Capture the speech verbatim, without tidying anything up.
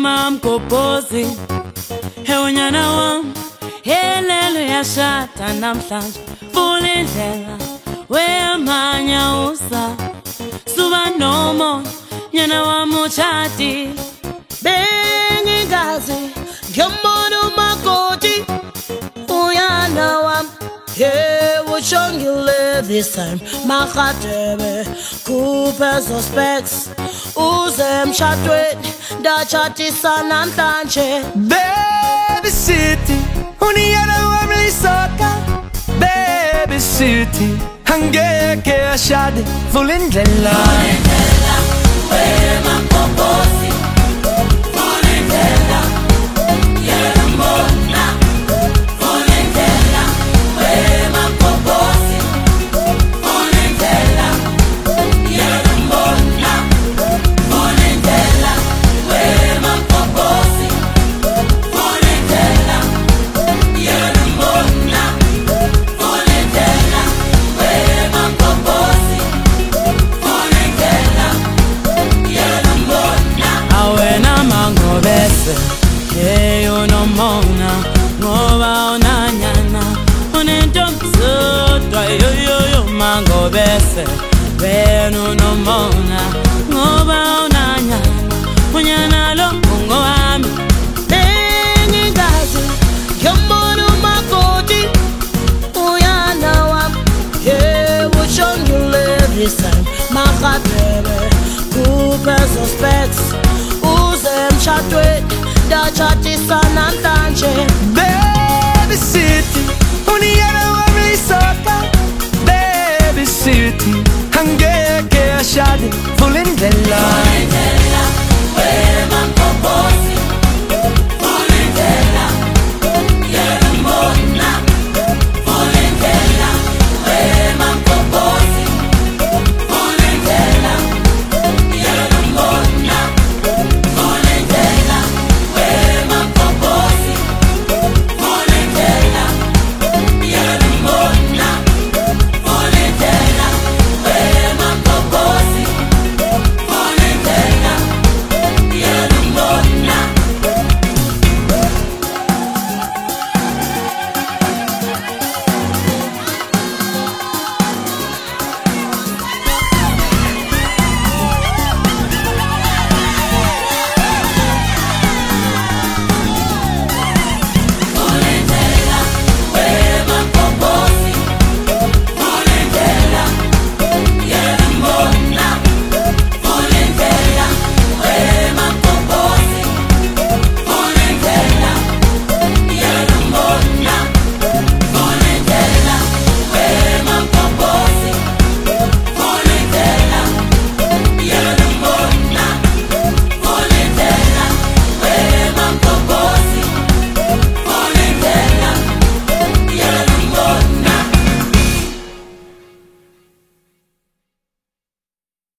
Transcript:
mam kopozi he unyana wam helelo yashata namhlanje vula indlela wemanya usa suba nomo nyana wam uchati bengingazi ngiyambona umakoti uyana wam yeah, uchongile this time makhatebe kuphe zo specs uze emshadweni ndachatisa namhlanje Baby city uniyana wami soka Baby city angeke ashade vula indlela wema kopozi vula indlela yena mbona vula indlela wema kopozi vula indlela yena mbona vula indlela wema kopozi vula indlela yena mbona vula indlela wema kopozi vula indlela yena mbona awena mango bese keyo no mona ngoba onanyana unentomsodwa yo yo yo mango bese wena no mona ngoba onanyana unyana lo ngowami bengingazi ngiyambona umakoti uyana wami yeah uchongile this time makhatebe kuphe zo specs uze emshadweni ndachatisa namhlanje